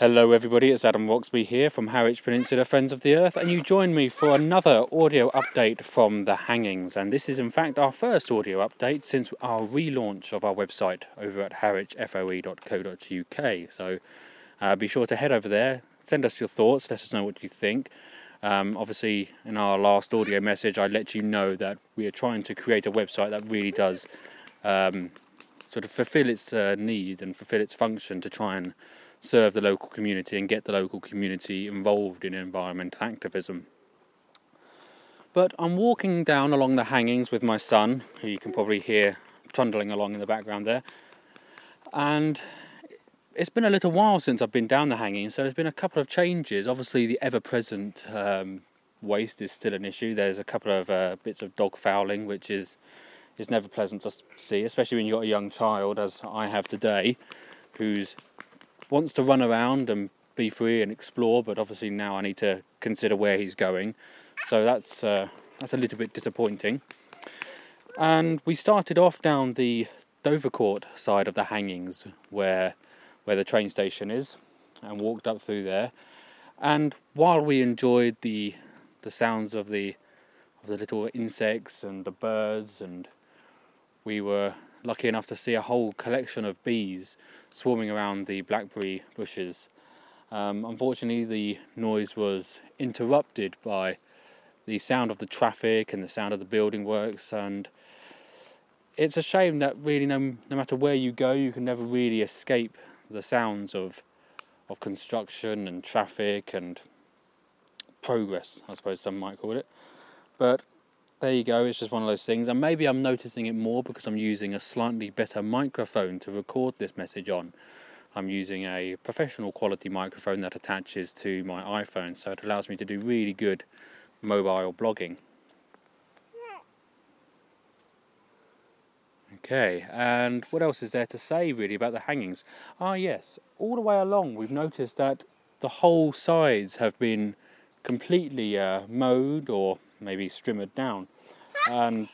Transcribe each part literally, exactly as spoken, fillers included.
Hello everybody, it's Adam Roxby here from Harwich Peninsula Friends of the Earth, and you join me for another audio update from the hangings. And this is in fact our first audio update since our relaunch of our website over at harwich f o e dot co dot u k. So uh, be sure to head over there, send us your thoughts, let us know what you think. Um, obviously in our last audio message I let you know that we are trying to create a website that really does um, sort of fulfill its uh, need and fulfill its function to try and serve the local community and get the local community involved in environmental activism. But I'm walking down along the hangings with my son, who you can probably hear trundling along in the background there, and it's been a little while since I've been down the hangings, so there's been a couple of changes. Obviously the ever-present um, waste is still an issue. There's a couple of uh, bits of dog fouling, which is is never pleasant to see, especially when you've got a young child, as I have today, who's wants to run around and be free and explore, but obviously now I need to consider where he's going, so that's uh, that's a little bit disappointing. And we started off down the Dovercourt side of the hangings, where where the train station is, and walked up through there. And while we enjoyed the the sounds of the of the little insects and the birds, and we were lucky enough to see a whole collection of bees swarming around the blackberry bushes. Um, unfortunately, the noise was interrupted by the sound of the traffic and the sound of the building works, and it's a shame that really no, no matter where you go, you can never really escape the sounds of of construction and traffic and progress, I suppose some might call it. But there you go, it's just one of those things, and maybe I'm noticing it more because I'm using a slightly better microphone to record this message on. I'm using a professional quality microphone that attaches to my iPhone, so it allows me to do really good mobile blogging. Okay, and what else is there to say really about the hangings? Ah yes, all the way along we've noticed that the whole sides have been completely uh, mowed or maybe strimmered down. And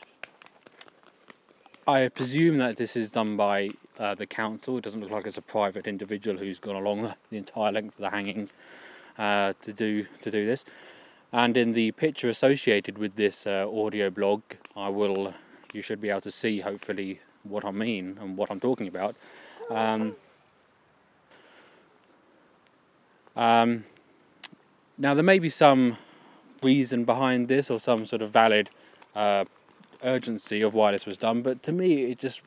I presume that this is done by uh, the council. It doesn't look like it's a private individual who's gone along the, the entire length of the hangings uh, to do to do this. And in the picture associated with this uh, audio blog, I will, you should be able to see hopefully what I mean and what I'm talking about. Um, um, now there may be some reason behind this or some sort of valid uh, urgency of why this was done, but to me it just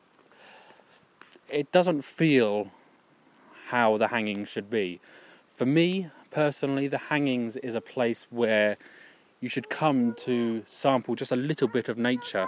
it doesn't feel how the hangings should be. For me personally, the hangings is a place where you should come to sample just a little bit of nature.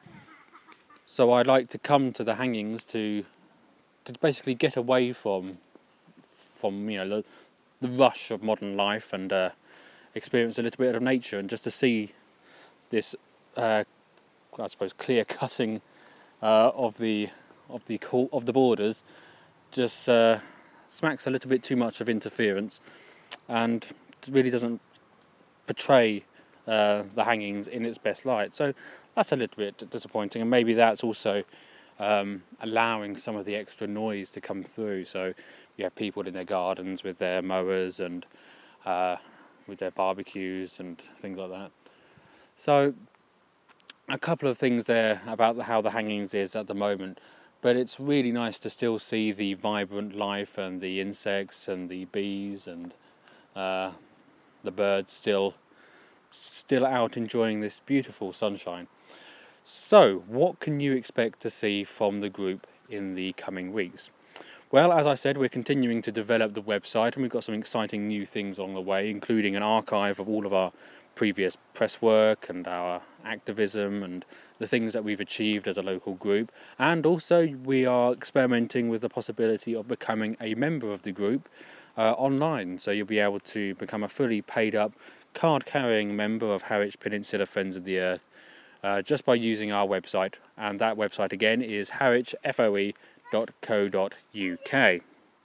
So I'd like to come to the hangings to to basically get away from from you know the, the rush of modern life and uh, experience a little bit of nature, and just to see this uh, I suppose clear cutting uh, of the of the of the borders just uh, smacks a little bit too much of interference, and really doesn't portray uh, the hangings in its best light. So that's a little bit disappointing, and maybe that's also um, allowing some of the extra noise to come through. So you have people in their gardens with their mowers and uh, with their barbecues and things like that. So a couple of things there about the, how the hangings is at the moment, but it's really nice to still see the vibrant life and the insects and the bees and uh, the birds still still out enjoying this beautiful sunshine. So what can you expect to see from the group in the coming weeks? Well, as I said, we're continuing to develop the website, and we've got some exciting new things along the way, including an archive of all of our previous press work and our activism and the things that we've achieved as a local group. And also we are experimenting with the possibility of becoming a member of the group uh, online. So you'll be able to become a fully paid up card-carrying member of Harwich Peninsula Friends of the Earth uh, just by using our website. And that website again is harwich f o e dot co dot u k.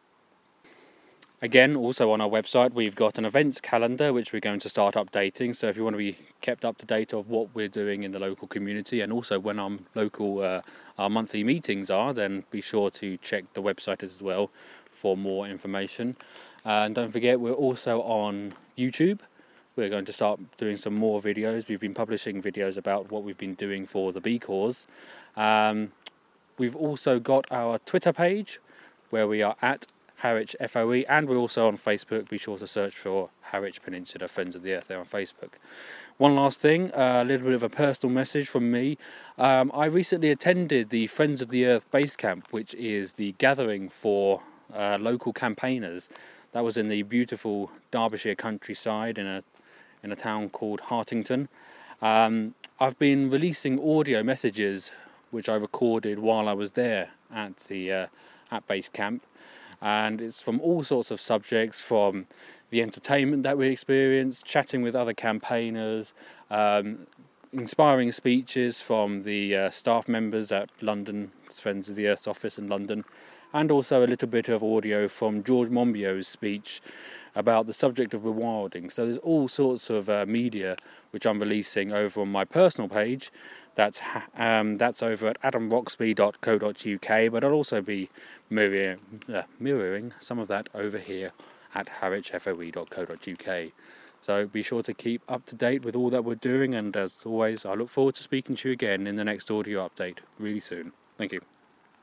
Again, also on our website, we've got an events calendar which we're going to start updating. So if you want to be kept up to date of what we're doing in the local community, and also when our local uh, our monthly meetings are, then be sure to check the website as well for more information. Uh, and don't forget, we're also on YouTube. We're going to start doing some more videos. We've been publishing videos about what we've been doing for the Bee Cause. Um, we've also got our Twitter page, where we are at Harwich F O E, and we're also on Facebook. Be sure to search for Harwich Peninsula Friends of the Earth there on Facebook. One last thing, uh, a little bit of a personal message from me. Um, I recently attended the Friends of the Earth Base Camp, which is the gathering for uh, local campaigners. That was in the beautiful Derbyshire countryside in a in a town called Hartington. Um, I've been releasing audio messages which I recorded while I was there at the uh, at base camp, and it's from all sorts of subjects, from the entertainment that we experienced, chatting with other campaigners, um, inspiring speeches from the uh, staff members at London Friends of the Earth's office in London, and also a little bit of audio from George Monbiot's speech about the subject of rewilding. So there's all sorts of uh, media which I'm releasing over on my personal page. That's um, that's over at adam roxby dot co dot uk, but I'll also be mirroring, uh, mirroring some of that over here at harwich f o e dot co dot uk. So be sure to keep up to date with all that we're doing, and as always, I look forward to speaking to you again in the next audio update really soon. Thank you.